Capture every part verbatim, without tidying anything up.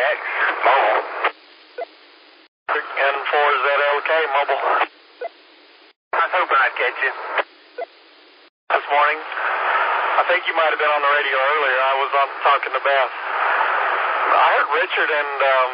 X, mobile. N four Z L K, mobile. I was hoping I'd catch you. This morning, I think you might have been on the radio earlier. I was on talking to Beth. I heard Richard and um,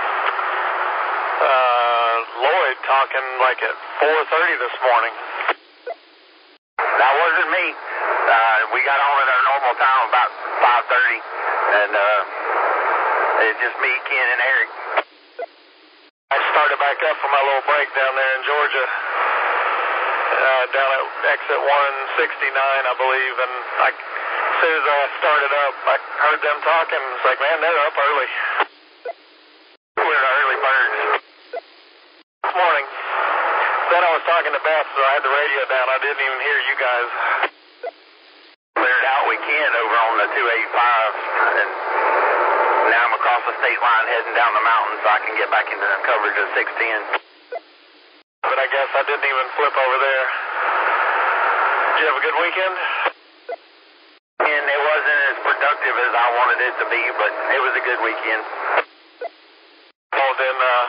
uh, Lloyd talking like at four thirty this morning. That wasn't me. Uh, we got on at our normal time about five thirty, and uh, it's just me, Ken, and Eric. I started back up for my little break down there in Georgia, uh, down at exit one sixty-nine, I believe, and I, as soon as I started up, I heard them talking. It's like, man, they're up early. We're the early birds. This morning, then I was talking to Beth, so I had the radio down. I didn't even hear you guys. Cleared out weekend over on the two eighty-five, and now I'm across the state line heading down the mountain so I can get back into the coverage of six ten. But I guess I didn't even flip over there. Did you have a good weekend? And it wasn't as productive as I wanted it to be, but it was a good weekend. Oh, then uh,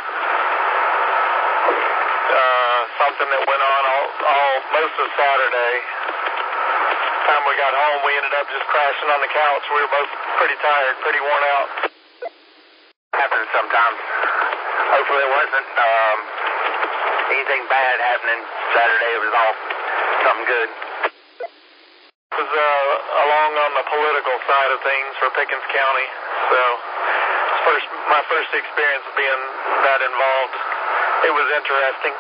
uh, something that went on all, all most of Saturday. Time we got home, we ended up just crashing on the couch. We were both pretty tired, pretty worn out. Happens sometimes. Hopefully it wasn't um, anything bad happening Saturday. It was all something good. It was uh, along on the political side of things for Pickens County. So it's first, my first experience being that involved. It was interesting.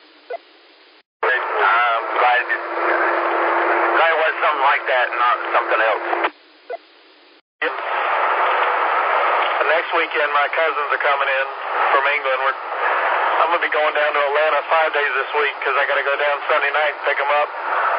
I'm glad, glad it was something like that and not something else. Yep. The next weekend, my cousins are coming in from England. We're, I'm going to be going down to Atlanta five days this week because I got to go down Sunday night and pick them up.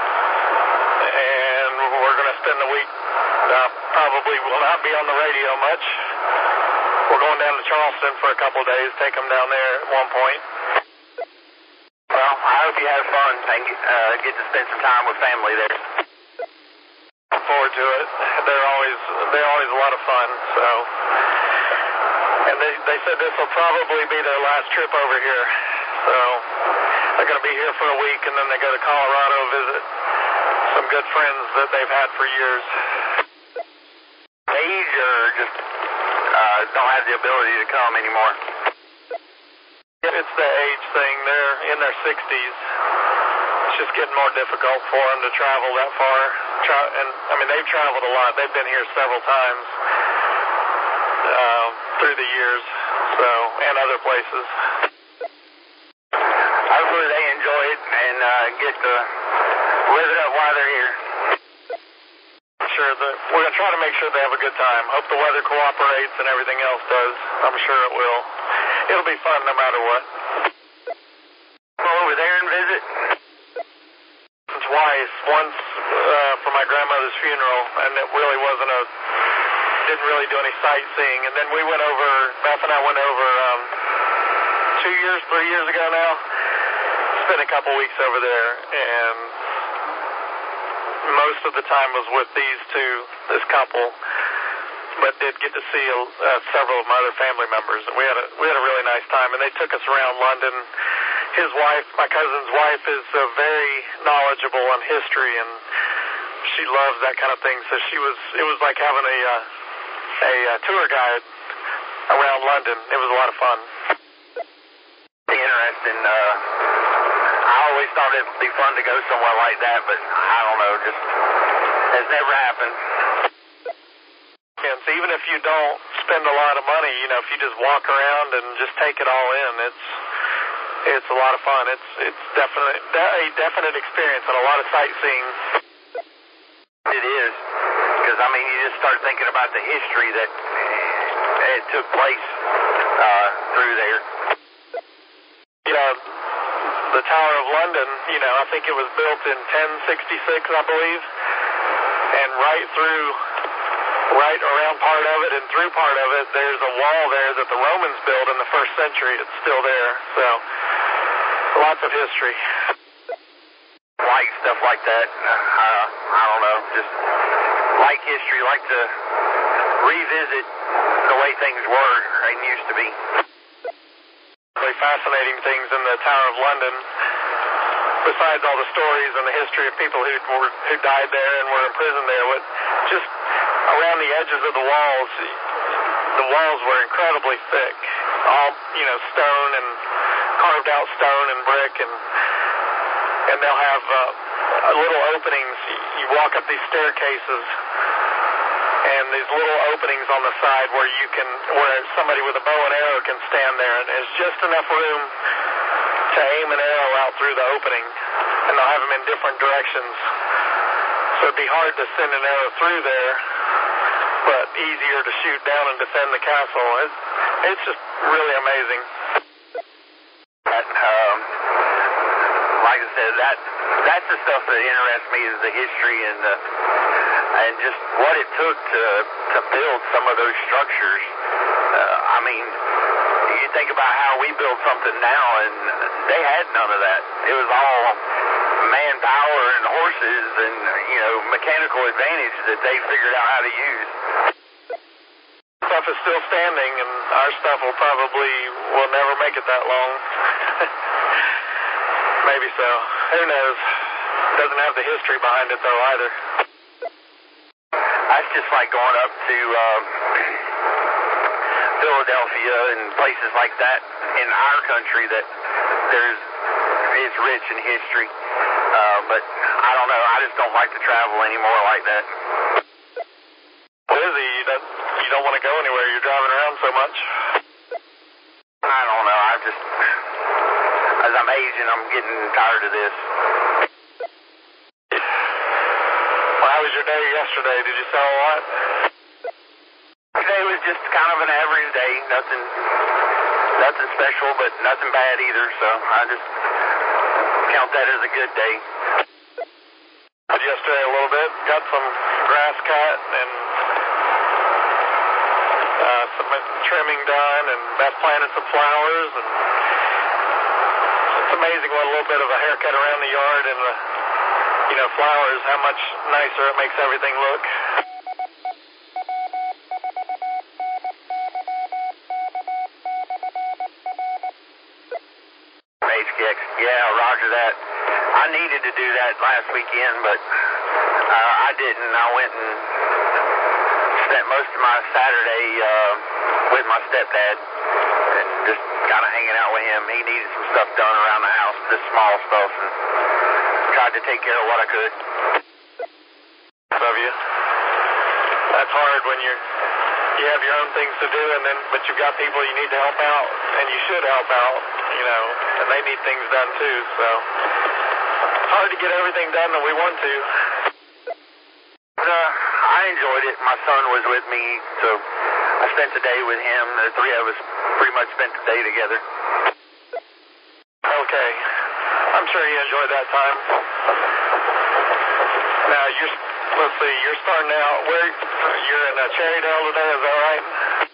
And we're going to spend the week, uh, probably will not be on the radio much. We're going down to Charleston for a couple of days, take them down there at one point. Well, I hope you have fun and uh, get to spend some time with family there. Look forward to it. They're always they're always a lot of fun. So, and they they said this will probably be their last trip over here. So they're going to be here for a week, and then they go to Colorado visit some good friends that they've had for years. Age or just uh, don't have the ability to come anymore? It's the age thing. They're in their sixties. It's just getting more difficult for them to travel that far. Tra- and, I mean, they've traveled a lot. They've been here several times uh, through the years, so, and other places. Hopefully they enjoy it and uh, get to live it up while they're here. Sure, that we're going to try to make sure they have a good time. Hope the weather cooperates and everything else does. I'm sure it will. It'll be fun no matter what. Go over there and visit? Twice. Once uh, for my grandmother's funeral, and it really wasn't a, didn't really do any sightseeing. And then we went over, Beth and I went over um, two years, three years ago now. Spent a couple weeks over there, and most of the time was with these two, this couple, but did get to see uh, several of my other family members, and we had a we had a really nice time. And they took us around London. His wife, my cousin's wife, is uh, very knowledgeable on history, and she loves that kind of thing. So she was, it was like having a uh, a uh, tour guide around London. It was a lot of fun. Interesting. Uh, I always thought it would be fun to go somewhere like that, but I don't know, just has never happened. And so even if you don't spend a lot of money, you know, if you just walk around and just take it all in, it's it's a lot of fun. It's it's definitely a definite experience and a lot of sightseeing. It is, because I mean, you just start thinking about the history that it took place uh, through there. You know, the Tower of London, you know, I think it was built in ten sixty-six, I believe, and right through, right around part of it and through part of it, there's a wall there that the Romans built in the first century. It's still there, so lots of history. Why like stuff like that. Uh, I don't know, just like history, like to revisit the way things were and used to be. Really fascinating things in the Tower of London, besides all the stories and the history of people who were who died there and were imprisoned there. What just around the edges of the walls, the walls were incredibly thick, all you know, stone and carved out stone and brick, and and they'll have uh, little openings. You walk up these staircases, and these little openings on the side where you can, where somebody with a bow and arrow can stand there, and there's just enough room to aim an arrow out through the opening, and they'll have them in different directions. So it'd be hard to send an arrow through there, but easier to shoot down and defend the castle. It's, it's just really amazing. That, um, like I said, that that's the stuff that interests me, is the history and the, and just what it took to to build some of those structures. Uh, I mean, you think about how we build something now, and they had none of that. It was all manpower and horses and, you know, mechanical advantage that they figured out how to use. Stuff is still standing, and our stuff will probably will never make it that long. Maybe so. Who knows? Doesn't have the history behind it though either. That's just like going up to um, Philadelphia and places like that in our country that there's is rich in history. Uh, but I don't know. I just don't like to travel anymore like that. Busy. You don't, you don't want to go anywhere. You're driving around so much. I don't know. I just, as I'm aging, I'm getting tired of this. Well, how was your day yesterday? Did you sell a lot? Today was just kind of an average day. Nothing, nothing special, but nothing bad either. So I just count that as a good day. Yesterday a little bit. Got some grass cut and uh, some trimming done, and Beth planted some flowers, and it's amazing what a little bit of a haircut around the yard and the, you know, flowers, how much nicer it makes everything look. H K X, yeah, roger that. I needed to do that last weekend, but uh, I didn't. I went and spent most of my Saturday uh, with my stepdad and just kind of hanging out with him. He needed some stuff done around the house, just small stuff, and tried to take care of what I could. Love you. That's hard when you're, you have your own things to do, and then but you've got people you need to help out, and you should help out, you know, and they need things done too, so it's hard to get everything done that we want to. Uh, I enjoyed it. My son was with me, so I spent the day with him. The three of us pretty much spent the day together. Okay. I'm sure you enjoyed that time. Now, you're, let's see, you're starting out, where, you're in uh, Cherrydale today, is that right?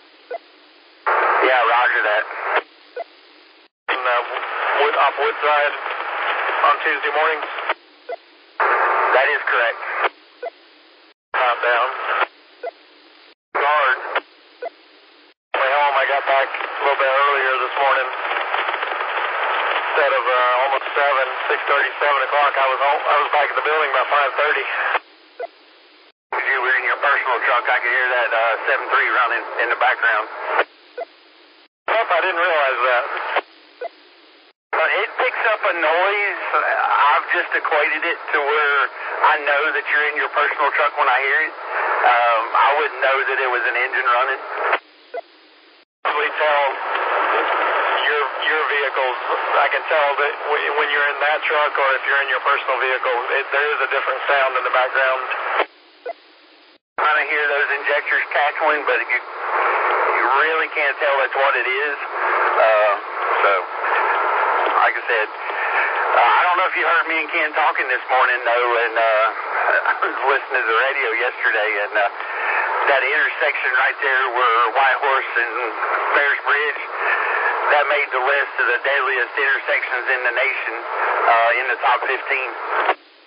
Yeah, roger that. In, uh, Wood, off Woodside on Tuesday mornings? That is correct. Not down. Guard. Way home, I got back a little bit earlier this morning. Instead of uh, almost seven, six thirty, seven o'clock, I was home. I was back at the building about five thirty. You were in your personal truck. I could hear that uh, seven three running in the background. Yep, I didn't realize that. But it picks up a noise. I've just equated it to where I know that you're in your personal truck when I hear it. Um, I wouldn't know that it was an engine running. We tell your your vehicles. I can tell that when you're in that truck or if you're in your personal vehicle, it, there is a different sound in the background. Kind of hear those injectors cackling, but you you really can't tell that's what it is. Uh, so, like I said, uh, I don't know if you heard me and Ken talking this morning, though, and uh, I was listening to the radio yesterday, and uh, that intersection right there where White Horse and Bears Bridge, that made the list of the deadliest intersections in the nation, uh, in the top fifteen.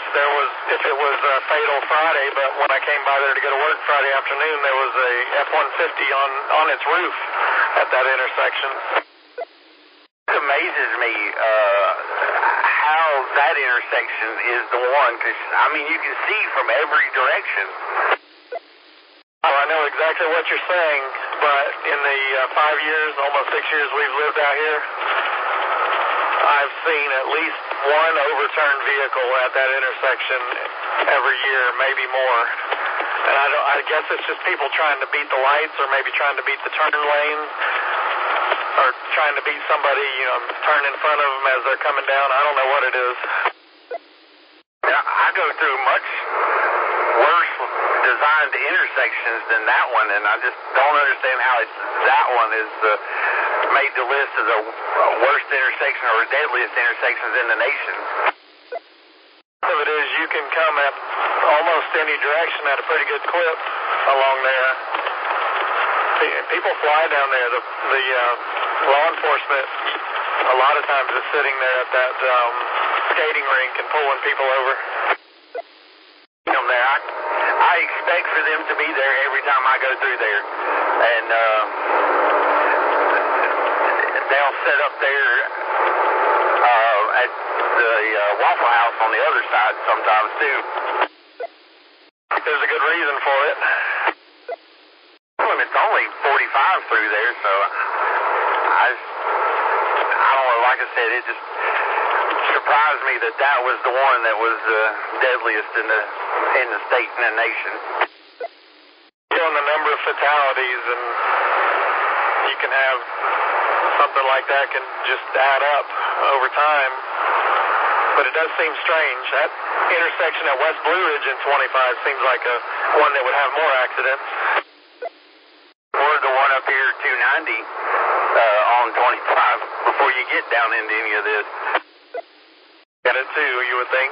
there was, if it was uh, fatal Friday, but when I came by there to go to work Friday afternoon, there was a F one fifty on, on its roof at that intersection. It amazes me uh, how that intersection is the one, because, I mean, you can see from every direction. Oh, I know exactly what you're saying, but in the uh, five years, almost six years we've lived out here, I've seen at least one overturned vehicle at that intersection every year, maybe more. And I, don't, I guess it's just people trying to beat the lights, or maybe trying to beat the turn lane, or trying to beat somebody, you know, turn in front of them as they're coming down. I don't know what it is. Yeah, I go through much worse designed intersections than that one, and I just don't understand how it's, that one is uh, made the list of the worst intersection or deadliest intersections in the nation. Part of it is you can come at almost any direction at a pretty good clip along there. People fly down there. The, the uh, law enforcement a lot of times is sitting there at that um, skating rink and pulling people over. Them there, I, I expect for them to be there every time I go through there, and uh, they'll set up there uh, at the uh, Waffle House on the other side sometimes too. There's a good reason for it. Well, it's only forty-five through there, so I, I don't know. Like I said, it just surprised me that that was the one that was the uh, deadliest in the in the state and the nation. You know, the number of fatalities, and you can have something like that can just add up over time. But it does seem strange. That intersection at West Blue Ridge in twenty-five seems like a one that would have more accidents. Or the one up here, two ninety, uh, on twenty-five, before you get down into any of this. Got it too, you would think.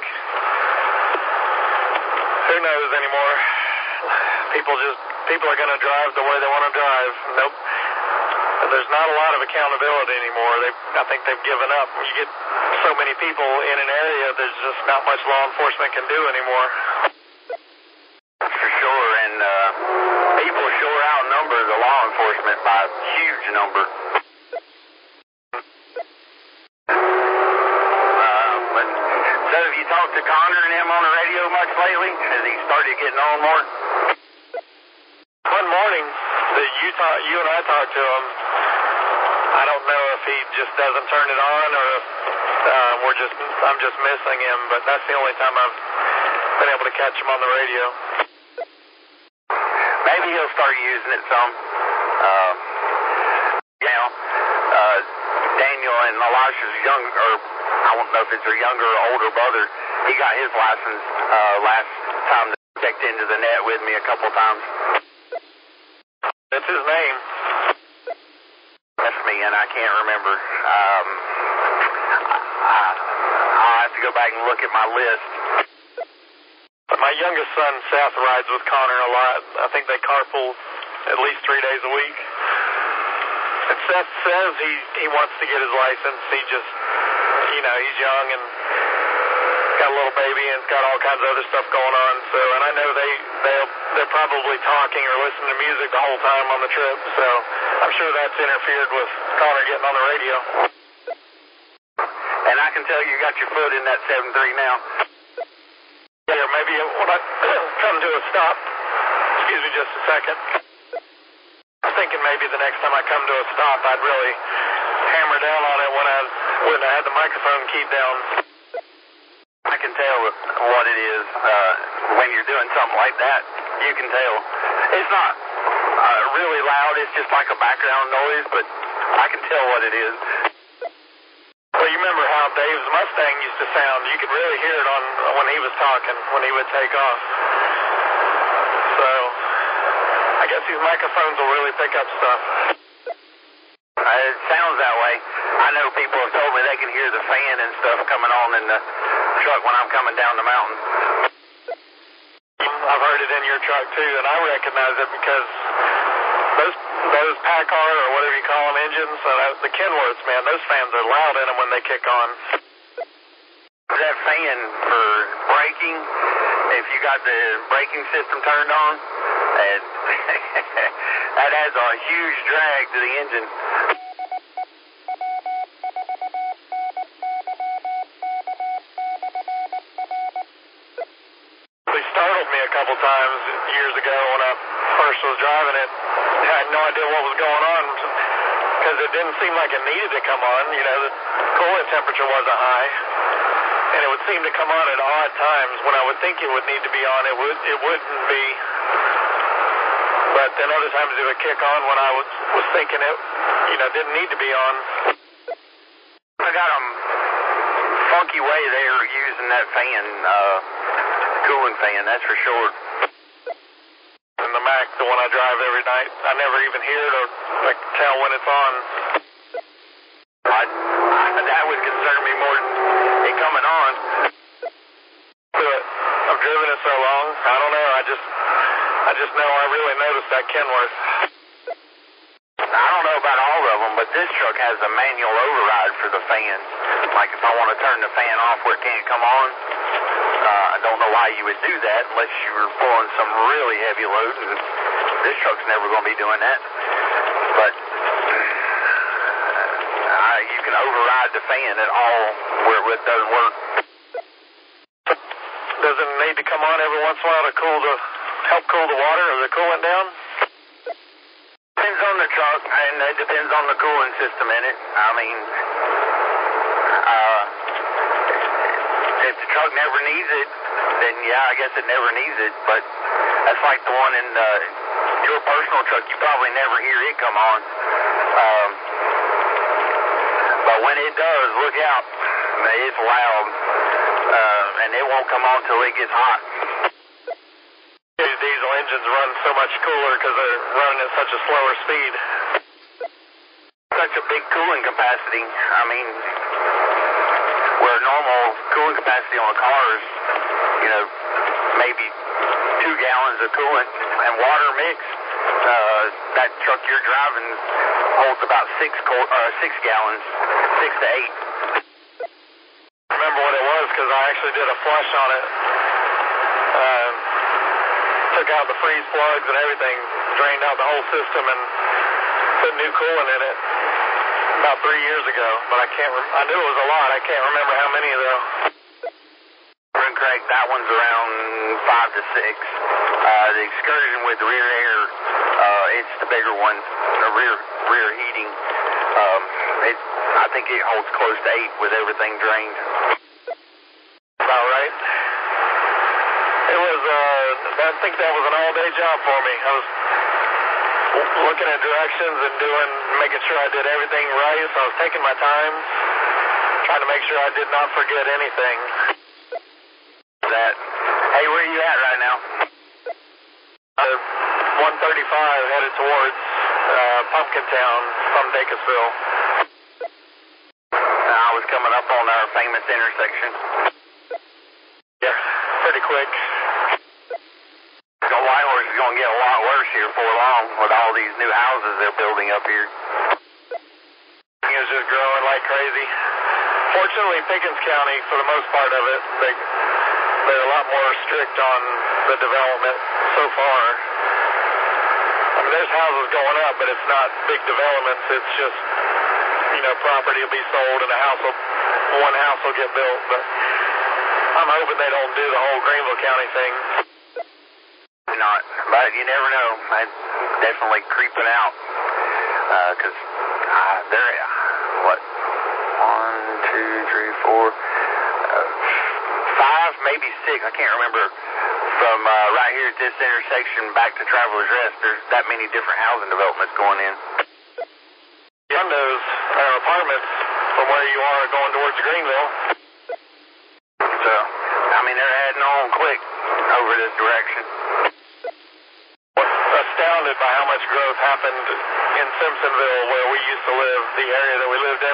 Who knows anymore? People just, people are going to drive the way they want to drive. Nope. There's not a lot of accountability anymore. They, I think they've given up. When you get so many people in an area, there's just not much law enforcement can do anymore. For sure, and uh, people sure outnumber the law enforcement by a huge number. Uh, but, so have you talked to Connor and him on the radio much lately? Has he started getting on more? One morning that you talk, you and I talked to him, I don't know if he just doesn't turn it on, or if uh, we're just, I'm just missing him, but that's the only time I've been able to catch him on the radio. Maybe he'll start using it some. Uh, you know, uh, Daniel and Elisha's young, or I don't know if it's her younger or older brother, he got his license uh, last time they checked into the net with me a couple times. That's his name. That's me, and I can't remember. Um, I, I'll have to go back and look at my list. My youngest son, Seth, rides with Connor a lot. I think they carpool at least three days a week. And Seth says he, he wants to get his license. He just, you know, he's young and got a little baby and got all kinds of other stuff going on. So, and I know they, they'll, they're probably talking or listening to music the whole time on the trip. So I'm sure that's interfered with Connor getting on the radio. And I can tell you got your foot in that seven three now. Yeah, maybe when I come to a stop, excuse me just a second, I'm thinking maybe the next time I come to a stop, I'd really hammer down on it when I, when I had the microphone keyed down. I can tell what it is uh, when you're doing something like that. You can tell. It's not uh, really loud. It's just like a background noise, but I can tell what it is. Well, you remember how Dave's Mustang used to sound? You could really hear it on when he was talking, when he would take off. So I guess these microphones will really pick up stuff. Uh, it sounds that way. I know people have told me they can hear the fan and stuff coming on in the truck when I'm coming down the mountain. I've heard it in your truck too, and I recognize it because those those Packard or whatever you call them engines, uh, the Kenworths, man, those fans are loud in them when they kick on. That fan for braking, if you got the braking system turned on, and that adds a huge drag to the engine. They startled me a couple times years ago when I first was driving it. I had no idea what was going on because it didn't seem like it needed to come on. You know, the coolant temperature wasn't high. And it would seem to come on at odd times. When I would think it would need to be on, it would it wouldn't be. But then other times it would kick on when I was was thinking it, you know, didn't need to be on. I got a funky way they were using that fan, uh, cooling fan. That's for sure. And the Mac, the one I drive every night, I never even hear it or like tell when it's on. I, I, that would concern me more than it coming on. But I've driven it so long, I don't know. I just, I just know I really noticed that Kenworth. I don't know about all of them, but this truck has a manual override for the fans. Like if I want to turn the fan off where it can't come on, uh, I don't know why you would do that unless you were pulling some really heavy load. And this truck's never going to be doing that. But uh, you can override the fan at all where it doesn't work. Does it need to come on every once in a while to cool the, help cool the water or the coolant down? Depends on the truck, and it depends on the cooling system in it. I mean, uh, if the truck never needs it, then yeah, I guess it never needs it. But that's like the one in uh, your personal truck. You probably never hear it come on. Um, but when it does, look out. It's loud, uh, and it won't come on till it gets hot. These diesel engines run so much cooler because they're running at such a slower speed. Such a big cooling capacity. I mean, where normal cooling capacity on a car is, you know, maybe two gallons of coolant and water mix. Uh, that truck you're driving holds about six co- uh, six gallons, six to eight. I remember what it was because I actually did a flush on it. Uh, took out the freeze plugs and everything, drained out the whole system and put new coolant in it about three years ago. But I can't. Re- I knew it was a lot. I can't remember how many though. Craig, that one's around five to six. Uh, the Excursion with rear air, uh, it's the bigger one, the rear rear heating. Um, it, I think it holds close to eight with everything drained. About right. It was. Uh, I think that was an all-day job for me. I was looking at directions and doing, making sure I did everything right. So I was taking my time, trying to make sure I did not forget anything. That. Hey, where are you at right now? Uh, one thirty-five headed towards uh, Pumpkin Town from Dacusville. I was coming up on our famous intersection. Yeah, pretty quick. The Whitehorse is going to get a lot worse here before long with all these new houses they're building up here. It was just growing like crazy. Fortunately, Pickens County, for the most part of it, they, they're a lot more strict on the development so far. I mean, there's houses going up, but it's not big developments. It's just, you know, property will be sold and a house will, one house will get built. But I'm hoping they don't do the whole Greenville County thing. Not, but you never know. It's definitely creeping out. Because uh, uh, there, what, one, two, three, four, uh, five, maybe six, I can't remember, from uh, right here at this intersection back to Travelers Rest, there's that many different housing developments going in. Condos or apartments from where you are going towards Greenville. So, I mean, they're adding on quick over this direction. Astounded by how much growth happened in Simpsonville where we used to live, the area that we lived in.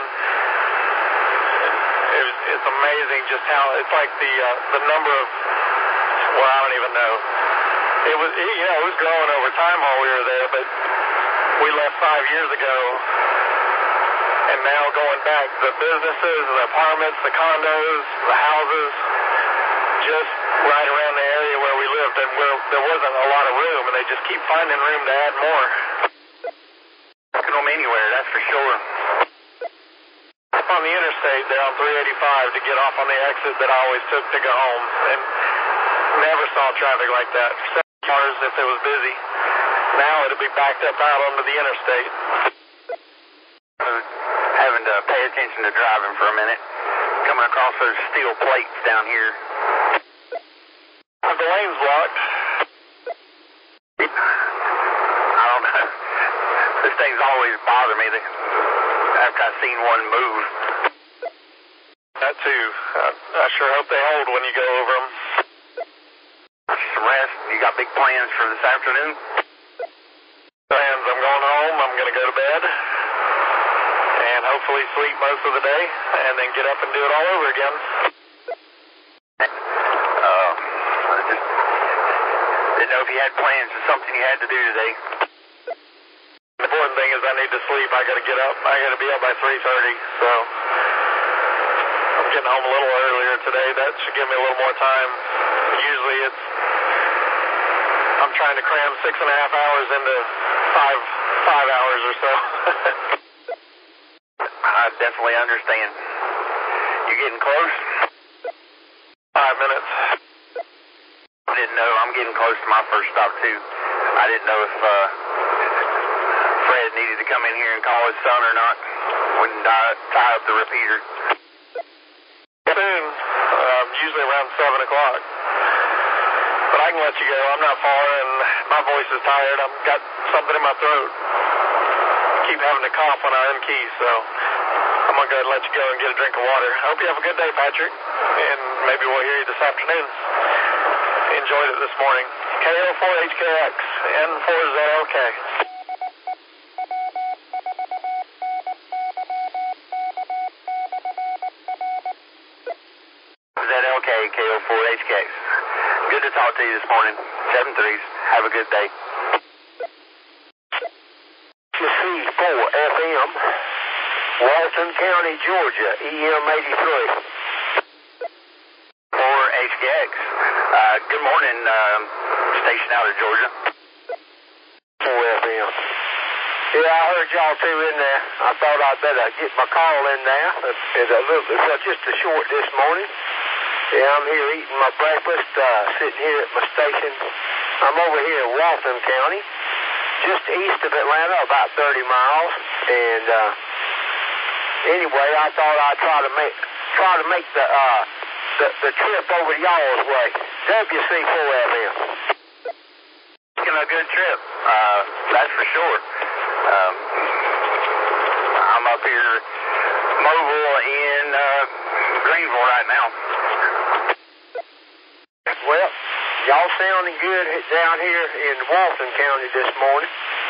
It was, it's amazing just how, it's like the uh, the number of, well, I don't even know. It was, it, you know, it was growing over time while we were there, but we left five years ago, And now going back, the businesses, the apartments, the condos, the houses, just right around the area where we lived, and where there wasn't a lot of room, and they just keep finding room to add more. Taking them anywhere, that's for sure. On the interstate there on three eighty-five to get off on the exit that I always took to go home, and never saw traffic like that. Seven cars if it was busy. Now it'll be backed up out onto the interstate. Uh, having to pay attention to driving for a minute. Coming across those steel plates down here. The lane's blocked. I don't know. Those things always bother me after I've seen one move. That too. I, I sure hope they hold when you go over them. Some rest. You got big plans for this afternoon? Plans. I'm going home. I'm going to go to bed. And hopefully sleep most of the day. And then get up and do it all over again. Uh, I just didn't know if you had plans or something you had to do today. The important thing is I need to sleep. I got to get up. I got to be up by three thirty. So I'm getting home a little earlier today. That should give me a little more time. Usually it's I'm trying to cram six and a half hours into five five hours or so. I definitely understand. You getting close? Five minutes. I didn't know. I'm getting close to my first stop too. I didn't know if uh, Fred needed to come in here and call his son or not. Wouldn't tie, tie up the repeater. Soon. Um, usually around seven o'clock. But I can let you go. I'm not far, and my voice is tired. I've got something in my throat. Keep having to cough when I unkey, so I'm going to go ahead and let you go and get a drink of water. I hope you have a good day, Patrick, and maybe we'll hear you this afternoon. Enjoyed it this morning. K O four H K X, N four Z L K. Z L K, K O four H K X. Good to talk to you this morning. Seven threes. Have a good day. C four F M, Walton County, Georgia, E M eighty-three. four H K X. Uh, good morning, um, station out of Georgia. four F M. Yeah, I heard y'all two in there. I thought I'd better get my call in there. It's a little, well, just a short this morning. Yeah, I'm here eating my breakfast, uh, sitting here at my station. I'm over here in Walton County, just east of Atlanta, about thirty miles. And uh, anyway, I thought I'd try to make try to make the uh, the, the trip over to y'all's way. W C four F M. Making a good trip, uh, that's for sure. Um, I'm up here mobile in uh, Greenville right now. Well, y'all sounding good down here in Walton County this morning.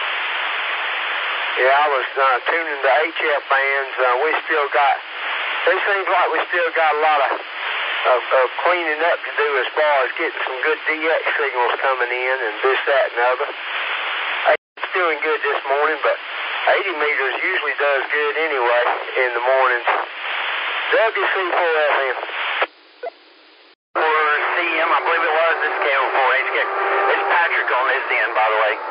Yeah, I was uh, tuning the H F bands. Uh, we still got, it seems like we still got a lot of, of, of cleaning up to do as far as getting some good D X signals coming in and this, that, and other. It's doing good this morning, but eighty meters usually does good anyway in the mornings. W C four F M. For C M, I believe it was, this is K O four H K. It's Patrick on this end, by the way.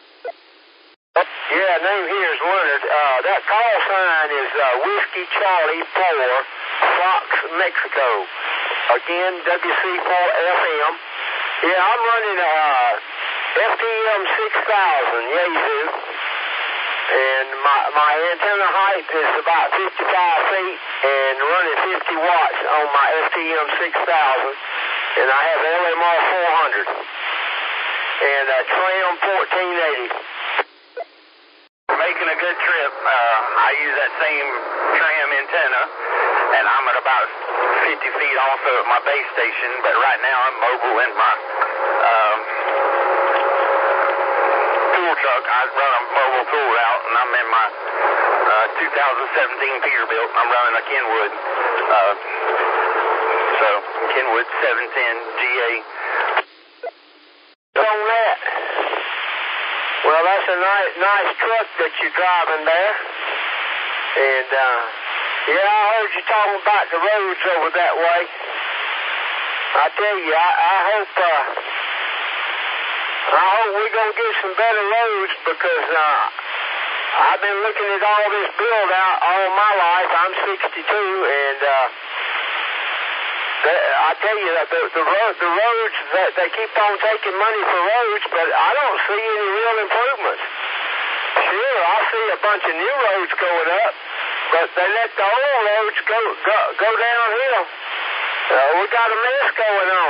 Yeah, name here is Leonard. Uh, that call sign is uh, Whiskey Charlie four, Fox, Mexico. Again, W C four F M. Yeah, I'm running uh, F T M six thousand, Yaesu. And my, my antenna height is about fifty-five feet and running fifty watts on my F T M six thousand. And I have L M R four hundred. And uh, Tram fourteen eighty. Making a good trip. Uh, I use that same tram antenna, and I'm at about fifty feet also at my base station, but right now I'm mobile in my um, tool truck. I run a mobile tool route, and I'm in my uh, two thousand seventeen Peterbilt. I'm running a Kenwood. Uh, so, Kenwood seven ten G A. On that. Well, that's a nice, nice truck that you're driving there. And, uh, yeah, I heard you talking about the roads over that way. I tell you, I, I hope, uh, I hope we're going to get some better roads because, uh, I've been looking at all this build out all my life. I'm sixty-two, and, uh, I tell you, the, the, road, the roads, that they keep on taking money for roads, but I don't see any real improvements. Sure, I see a bunch of new roads going up, but they let the old roads go go, go downhill. Uh, we got a mess going on.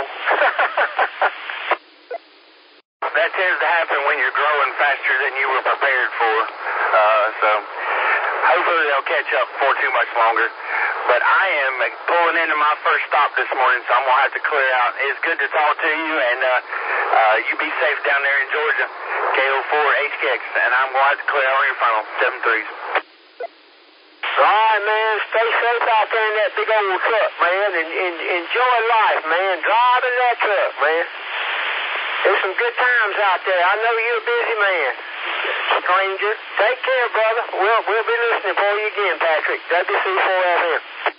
That tends to happen when you're growing faster than you were prepared for. Uh, so hopefully they'll catch up before too much longer. But I am pulling into my first stop this morning, so I'm going to have to clear out. It's good to talk to you, and uh, uh, you be safe down there in Georgia. K O four H K X, and I'm going to have to clear out on your final seven threes. All right, man. Stay safe out there in that big old truck, man, and, and enjoy life, man. Driving that truck, man. There's some good times out there. I know you're a busy man, stranger. Take care, brother. We'll, we'll be listening for you again, Patrick. W C four F M.